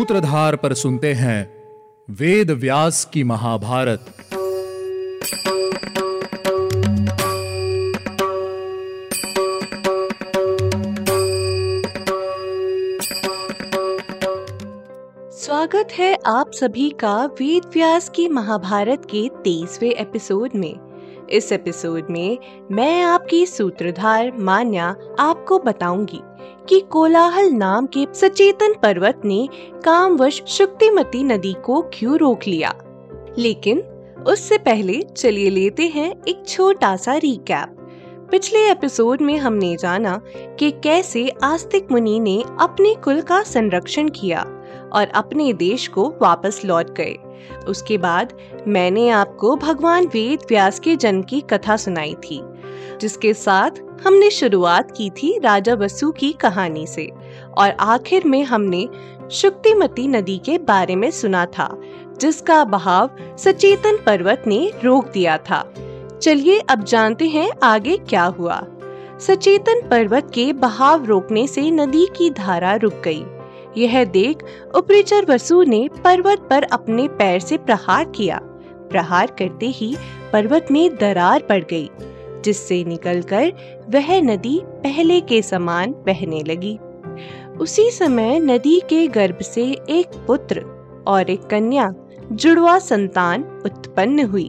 सूत्रधार पर सुनते हैं वेद व्यास की महाभारत। स्वागत है आप सभी का वेद व्यास की महाभारत के 23वें एपिसोड में। इस एपिसोड में मैं आपकी सूत्रधार मान्या आपको बताऊंगी कि कोलाहल नाम के सचेतन पर्वत ने कामवश शुक्तिमती नदी को क्यों रोक लिया। लेकिन उससे पहले चलिए लेते हैं एक छोटा सा रिकैप। पिछले एपिसोड में हमने जाना कि कैसे आस्तिक मुनि ने अपने कुल का संरक्षण किया और अपने देश को वापस लौट गए। उसके बाद मैंने आपको भगवान वेद व्यास के जन्म की कथा सुनाई थी, जिसके साथ हमने शुरुआत की थी राजा वसु की कहानी से और आखिर में हमने शुक्तिमती नदी के बारे में सुना था, जिसका बहाव सचेतन पर्वत ने रोक दिया था। चलिए अब जानते हैं आगे क्या हुआ। सचेतन पर्वत के बहाव रोकने से नदी की धारा रुक गई। यह देख उपरिचर वसु ने पर्वत पर अपने पैर से प्रहार किया। प्रहार करते ही पर्वत में दरार पड़ गई, जिससे निकलकर वह नदी पहले के समान बहने लगी। उसी समय नदी के गर्भ से एक पुत्र और एक कन्या जुड़वा संतान उत्पन्न हुई।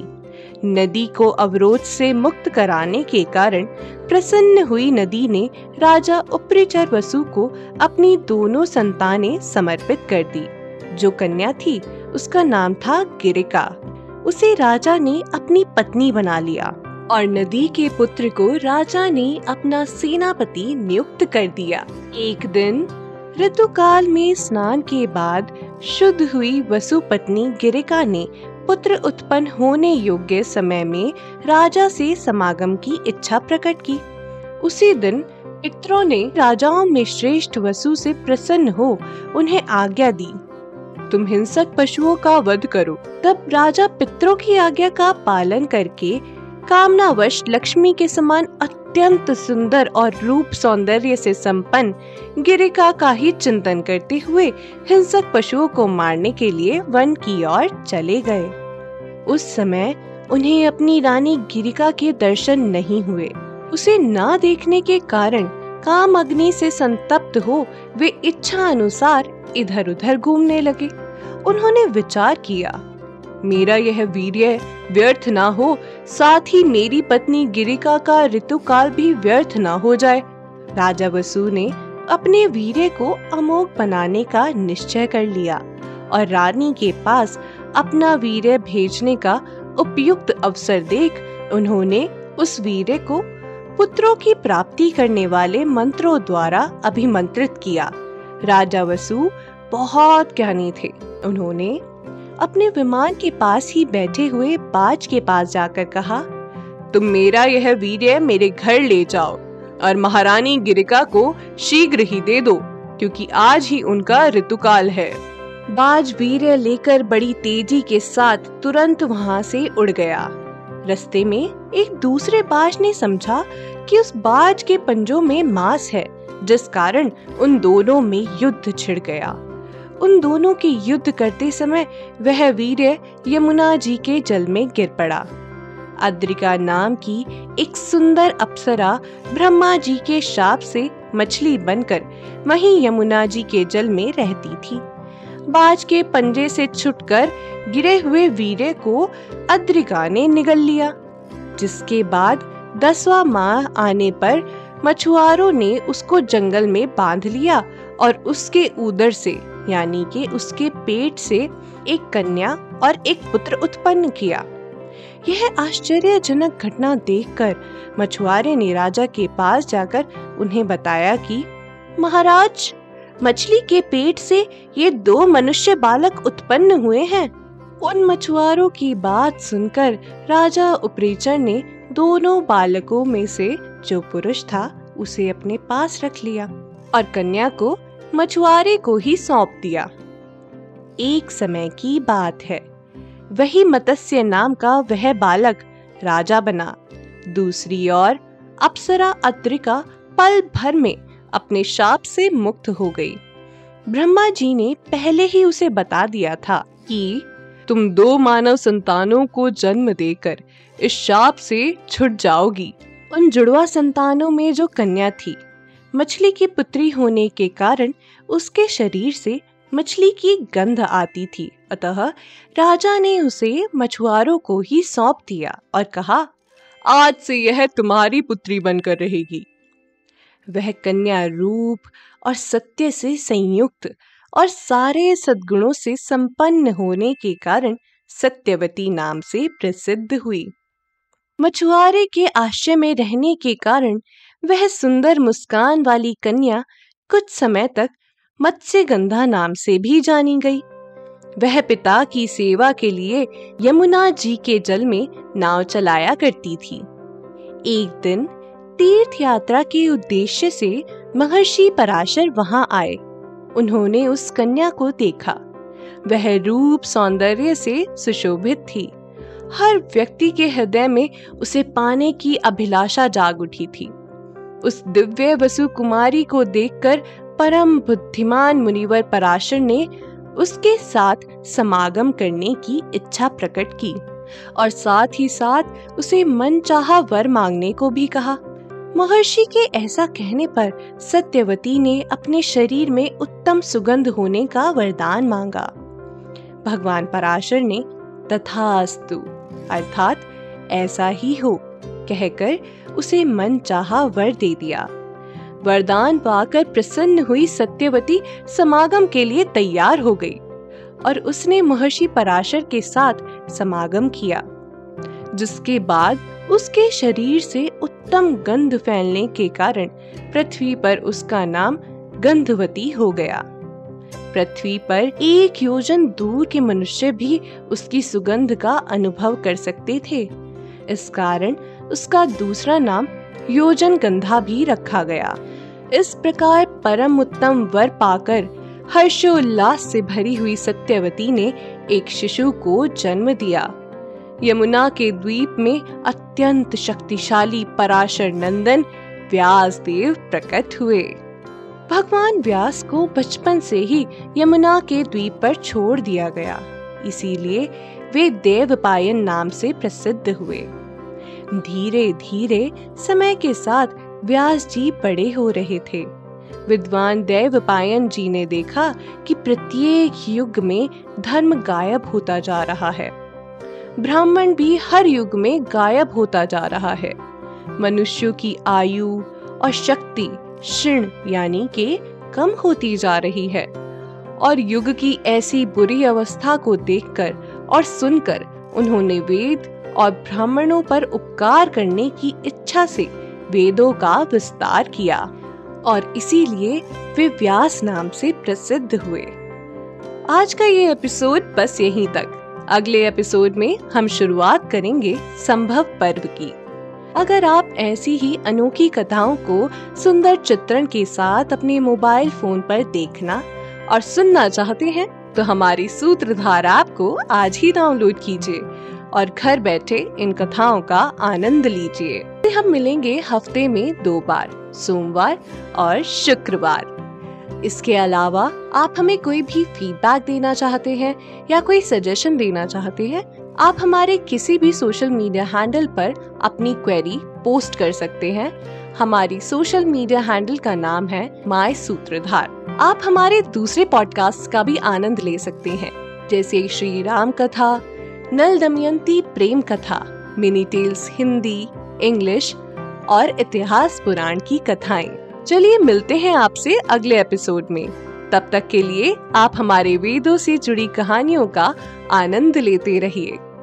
नदी को अवरोध से मुक्त कराने के कारण प्रसन्न हुई नदी ने राजा उपरिचर वसु को अपनी दोनों संतानें समर्पित कर दी। जो कन्या थी उसका नाम था गिरिका। उसे राजा ने अपनी पत्नी बना लिया और नदी के पुत्र को राजा ने अपना सेनापति नियुक्त कर दिया। एक दिन ऋतुकाल में स्नान के बाद शुद्ध हुई वसु पत्नी गिरिका ने पुत्र उत्पन्न होने योग्य समय में राजा से समागम की इच्छा प्रकट की। उसी दिन पितरों ने राजाओं में श्रेष्ठ वसु से प्रसन्न हो उन्हें आज्ञा दी, तुम हिंसक पशुओं का वध करो। तब राजा पितरों की आज्ञा का पालन करके कामनावश लक्ष्मी के समान अत्यंत सुंदर और रूप सौंदर्य से संपन्न गिरिका का ही चिंतन करते हुए हिंसक पशुओं को मारने के लिए वन की ओर चले गए। उस समय उन्हें अपनी रानी गिरिका के दर्शन नहीं हुए। उसे ना देखने के कारण काम अग्नि से संतप्त हो वे इच्छा अनुसार इधर उधर घूमने लगे। उन्होंने विचार किया, मेरा यह वीर्य व्यर्थ ना हो, साथ ही मेरी पत्नी गिरिका का ऋतुकाल भी व्यर्थ ना हो जाए। राजा वसु ने अपने वीर्य को अमोघ बनाने का निश्चय कर लिया और रानी के पास अपना वीर्य भेजने का उपयुक्त अवसर देख उन्होंने उस वीर्य को पुत्रों की प्राप्ति करने वाले मंत्रों द्वारा अभिमंत्रित किया। राजा वसु बहुत ज्ञानी थे। उन्होंने अपने विमान के पास ही बैठे हुए बाज के पास जाकर कहा, तुम मेरा यह वीर्य मेरे घर ले जाओ और महारानी गिरिका को शीघ्र ही दे दो, क्योंकि आज ही उनका ऋतुकाल है। बाज वीर्य लेकर बड़ी तेजी के साथ तुरंत वहां से उड़ गया। रास्ते में एक दूसरे बाज ने समझा कि उस बाज के पंजों में मांस है, जिस कारण उन दोनों में युद्ध छिड़ गया। उन दोनों के युद्ध करते समय वह वीर्य यमुना जी के जल में गिर पड़ा। अद्रिका नाम की एक सुंदर अप्सरा ब्रह्मा जी के शाप से मछली बनकर वहीं यमुना जी के जल में रहती थी। बाज के पंजे से छुटकर गिरे हुए वीर्य को अद्रिका ने निगल लिया, जिसके बाद 10वां माह आने पर मछुआरों ने उसको जंगल में बांध लिया और उसके उदर से यानी कि उसके पेट से एक कन्या और एक पुत्र उत्पन्न किया। यह आश्चर्यजनक घटना देखकर मछुआरे ने राजा के पास जाकर उन्हें बताया कि महाराज, मछली के पेट से ये 2 मनुष्य बालक उत्पन्न हुए हैं। उन मछुआरों की बात सुनकर राजा उपरिचर ने दोनों बालकों में से जो पुरुष था उसे अपने पास रख लिया और कन्या को मछुआरे को ही सौंप दिया। एक समय की बात है, वही मत्स्य नाम का वह बालक राजा बना। दूसरी ओर अप्सरा अद्रिका पल भर में अपने शाप से मुक्त हो गई। ब्रह्मा जी ने पहले ही उसे बता दिया था कि तुम 2 मानव संतानों को जन्म देकर इस शाप से छुट जाओगी। उन जुड़वा संतानों में जो कन्या थी, मछली की पुत्री होने के कारण उसके शरीर से मछली की गंध आती थी, अतः राजा ने उसे मछुआरों को ही सौंप दिया और कहा, आज से यह तुम्हारी पुत्री बनकर रहेगी। वह कन्या रूप और सत्य से संयुक्त और सारे सद्गुणों से संपन्न होने के कारण सत्यवती नाम से प्रसिद्ध हुई। मछुआरे के आश्रय में रहने के कारण वह सुंदर मुस्कान वाली कन्या कुछ समय तक मत्स्यगंधा नाम से भी जानी गई। वह पिता की सेवा के लिए यमुना जी के जल में नाव चलाया करती थी। एक दिन तीर्थ यात्रा के उद्देश्य से महर्षि पराशर वहां आए। उन्होंने उस कन्या को देखा। वह रूप सौंदर्य से सुशोभित थी। हर व्यक्ति के हृदय में उसे पाने की अभिलाषा जाग उठी थी। उस दिव्य वसु कुमारी को देखकर परम बुद्धिमान मुनिवर पराशर ने उसके साथ समागम करने की इच्छा प्रकट की और साथ ही साथ उसे मनचाहा वर मांगने को भी कहा। महर्षि के ऐसा कहने पर सत्यवती ने अपने शरीर में उत्तम सुगंध होने का वरदान मांगा। भगवान पराशर ने तथास्तु अर्थात ऐसा ही हो कहकर उसे मनचाहा वर दे दिया। वरदान पाकर प्रसन्न हुई सत्यवती समागम के लिए तैयार हो गई और उसने महर्षि पराशर के साथ समागम किया, जिसके बाद उसके शरीर से उत्तम गंध फैलने के कारण पृथ्वी पर उसका नाम गंधवती हो गया। पृथ्वी पर 1 योजन दूर के मनुष्य भी उसकी सुगंध का अनुभव कर सकते थे। इस कारण उसका दूसरा नाम योजन गंधा भी रखा गया। इस प्रकार परम उत्तम वर पाकर हर्षोल्लास से भरी हुई सत्यवती ने एक शिशु को जन्म दिया। यमुना के द्वीप में अत्यंत शक्तिशाली पराशर नंदन व्यास देव प्रकट हुए। भगवान व्यास को बचपन से ही यमुना के द्वीप पर छोड़ दिया गया, इसीलिए वे देवपायन नाम से प्रसिद्ध हुए। धीरे धीरे समय के साथ व्यास जी बड़े हो रहे थे। विद्वान देवपायन जी ने देखा कि प्रत्येक युग में धर्म गायब होता जा रहा है। ब्राह्मण भी हर युग में गायब होता जा रहा है। मनुष्यों की आयु और शक्ति क्षीण यानी के कम होती जा रही है और युग की ऐसी बुरी अवस्था को देखकर और सुनकर उन्होंने वेद और ब्राह्मणों पर उपकार करने की इच्छा से वेदों का विस्तार किया और इसीलिए वे व्यास नाम से प्रसिद्ध हुए। आज का ये एपिसोड बस यहीं तक। अगले एपिसोड में हम शुरुआत करेंगे संभव पर्व की। अगर आप ऐसी ही अनोखी कथाओं को सुंदर चित्रण के साथ अपने मोबाइल फोन पर देखना और सुनना चाहते हैं तो हमारी सूत्रधार ऐप को आज ही डाउनलोड कीजिए और घर बैठे इन कथाओं का आनंद लीजिए। हम मिलेंगे हफ्ते में 2 बार, सोमवार और शुक्रवार। इसके अलावा आप हमें कोई भी फीडबैक देना चाहते हैं या कोई सजेशन देना चाहते हैं, आप हमारे किसी भी सोशल मीडिया हैंडल पर अपनी क्वेरी पोस्ट कर सकते हैं। हमारी सोशल मीडिया हैंडल का नाम है माय सूत्रधार। आप हमारे दूसरे पॉडकास्ट का भी आनंद ले सकते हैं, जैसे श्री राम कथा, नल दमयंती प्रेम कथा, मिनी टेल्स हिंदी, इंग्लिश और इतिहास पुराण की कथाएं। चलिए मिलते हैं आपसे अगले एपिसोड में। तब तक के लिए आप हमारे वेदों से जुड़ी कहानियों का आनंद लेते रहिए।